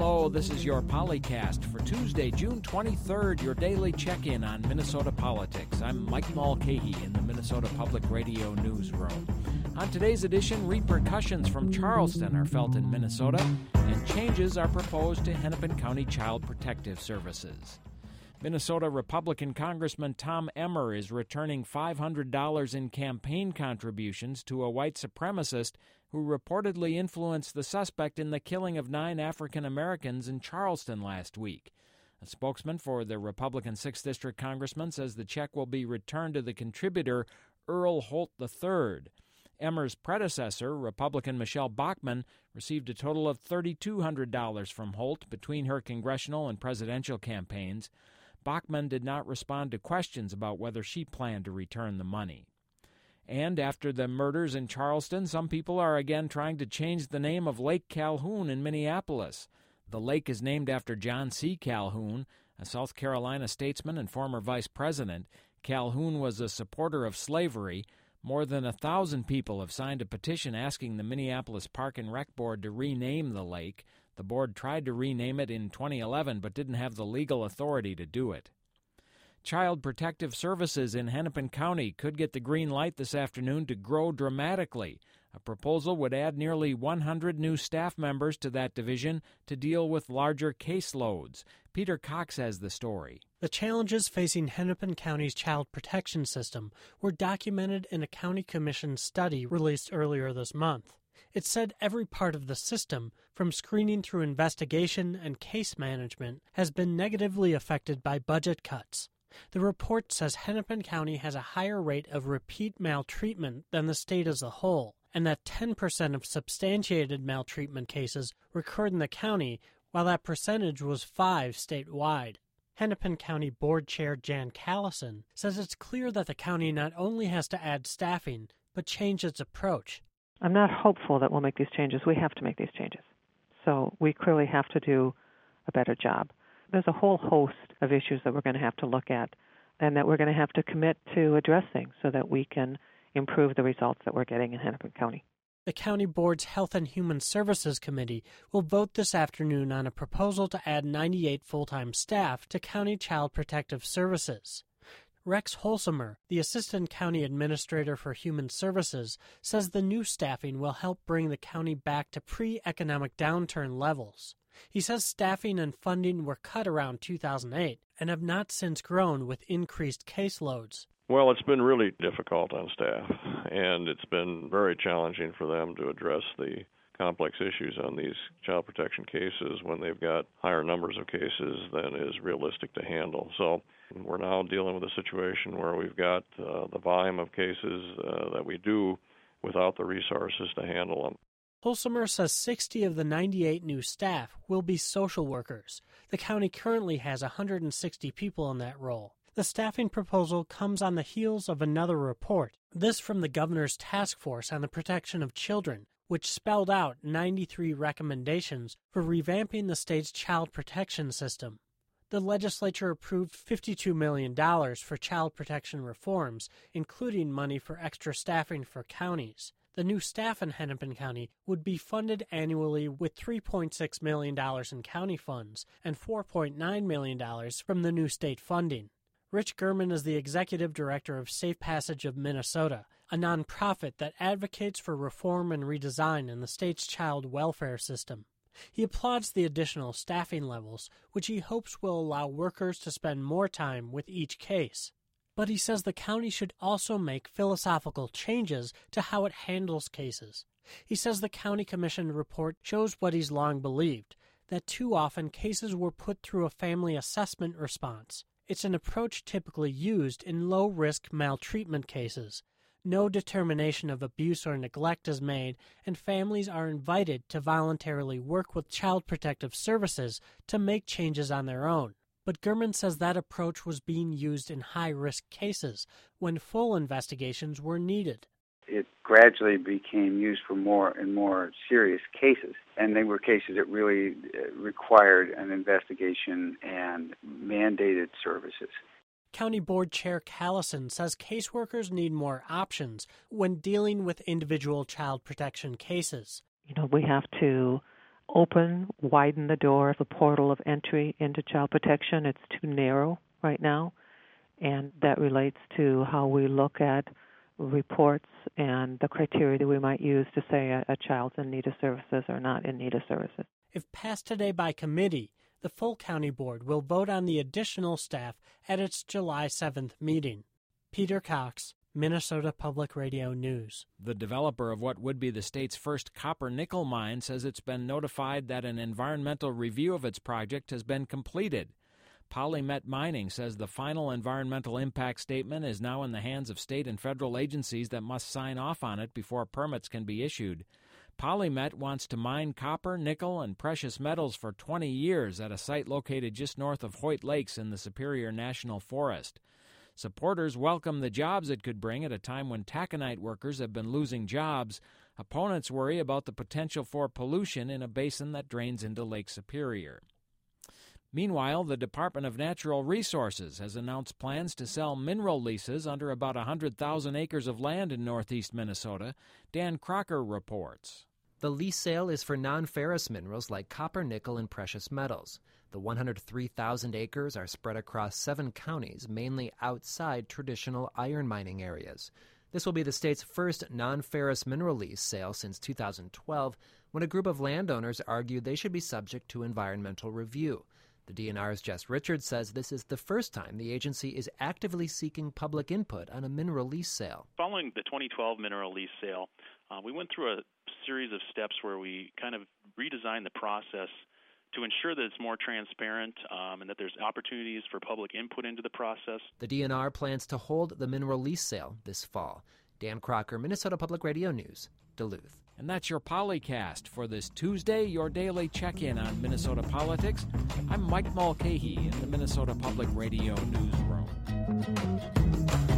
Hello, this is your Polycast for Tuesday, June 23rd, your daily check-in on Minnesota politics. I'm Mike Mulcahy in the Minnesota Public Radio newsroom. On today's edition, repercussions from Charleston are felt in Minnesota, and changes are proposed to Hennepin County Child Protective Services. Minnesota Republican Congressman Tom Emmer is returning $500 in campaign contributions to a white supremacist who reportedly influenced the suspect in the killing of 9 African Americans in Charleston last week. A spokesman for the Republican 6th District congressman says the check will be returned to the contributor Earl Holt III. Emmer's predecessor, Republican Michelle Bachmann, received a total of $3,200 from Holt between her congressional and presidential campaigns. Bachmann did not respond to questions about whether she planned to return the money. And after the murders in Charleston, some people are again trying to change the name of Lake Calhoun in Minneapolis. The lake is named after John C. Calhoun, a South Carolina statesman and former vice president. Calhoun was a supporter of slavery. More than 1,000 people have signed a petition asking the Minneapolis Park and Rec Board to rename the lake. The board tried to rename it in 2011 but didn't have the legal authority to do it. Child Protective Services in Hennepin County could get the green light this afternoon to grow dramatically. A proposal would add nearly 100 new staff members to that division to deal with larger caseloads. Peter Cox has the story. The challenges facing Hennepin County's child protection system were documented in a county commission study released earlier this month. It said every part of the system, from screening through investigation and case management, has been negatively affected by budget cuts. The report says Hennepin County has a higher rate of repeat maltreatment than the state as a whole, and that 10% of substantiated maltreatment cases recurred in the county, while that percentage was 5 statewide. Hennepin County Board Chair Jan Callison says it's clear that the county not only has to add staffing, but change its approach. I'm not hopeful that we'll make these changes. We have to make these changes. So we clearly have to do a better job. There's a whole host of issues that we're going to have to look at and that we're going to have to commit to addressing so that we can improve the results that we're getting in Hennepin County. The County Board's Health and Human Services Committee will vote this afternoon on a proposal to add 98 full-time staff to County Child Protective Services. Rex Holsomer, the Assistant County Administrator for Human Services, says the new staffing will help bring the county back to pre-economic downturn levels. He says staffing and funding were cut around 2008 and have not since grown with increased caseloads. Well, it's been really difficult on staff, and it's been very challenging for them to address the complex issues on these child protection cases when they've got higher numbers of cases than is realistic to handle. So we're now dealing with a situation where we've got the volume of cases that we do without the resources to handle them. Holsomer says 60 of the 98 new staff will be social workers. The county currently has 160 people in that role. The staffing proposal comes on the heels of another report, this from the governor's task force on the protection of children, which spelled out 93 recommendations for revamping the state's child protection system. The legislature approved $52 million for child protection reforms, including money for extra staffing for counties. The new staff in Hennepin County would be funded annually with $3.6 million in county funds and $4.9 million from the new state funding. Rich German is the executive director of Safe Passage of Minnesota, a nonprofit that advocates for reform and redesign in the state's child welfare system. He applauds the additional staffing levels, which he hopes will allow workers to spend more time with each case. But he says the county should also make philosophical changes to how it handles cases. He says the county commission report shows what he's long believed, that too often cases were put through a family assessment response. It's an approach typically used in low-risk maltreatment cases. No determination of abuse or neglect is made, and families are invited to voluntarily work with Child Protective Services to make changes on their own. But German says that approach was being used in high-risk cases when full investigations were needed. It gradually became used for more and more serious cases, and they were cases that really required an investigation and mandated services. County Board Chair Callison says caseworkers need more options when dealing with individual child protection cases. We have to widen the door, the portal of entry into child protection. It's too narrow right now, and that relates to how we look at reports and the criteria that we might use to say a child's in need of services or not in need of services. If passed today by committee, the full county board will vote on the additional staff at its July 7th meeting. Peter Cox, Minnesota Public Radio News. The developer of what would be the state's first copper-nickel mine says it's been notified that an environmental review of its project has been completed. PolyMet Mining says the final environmental impact statement is now in the hands of state and federal agencies that must sign off on it before permits can be issued. PolyMet wants to mine copper, nickel, and precious metals for 20 years at a site located just north of Hoyt Lakes in the Superior National Forest. Supporters welcome the jobs it could bring at a time when taconite workers have been losing jobs. Opponents worry about the potential for pollution in a basin that drains into Lake Superior. Meanwhile, the Department of Natural Resources has announced plans to sell mineral leases under about 100,000 acres of land in northeast Minnesota. Dan Crocker reports. The lease sale is for non-ferrous minerals like copper, nickel, and precious metals. The 103,000 acres are spread across 7 counties, mainly outside traditional iron mining areas. This will be the state's first non-ferrous mineral lease sale since 2012, when a group of landowners argued they should be subject to environmental review. The DNR's Jess Richards says this is the first time the agency is actively seeking public input on a mineral lease sale. Following the 2012 mineral lease sale, we went through a series of steps where we kind of redesigned the process to ensure that it's more transparent and that there's opportunities for public input into the process. The DNR plans to hold the mineral lease sale this fall. Dan Crocker, Minnesota Public Radio News, Duluth. And that's your Polycast for this Tuesday, your daily check-in on Minnesota politics. I'm Mike Mulcahy in the Minnesota Public Radio Newsroom.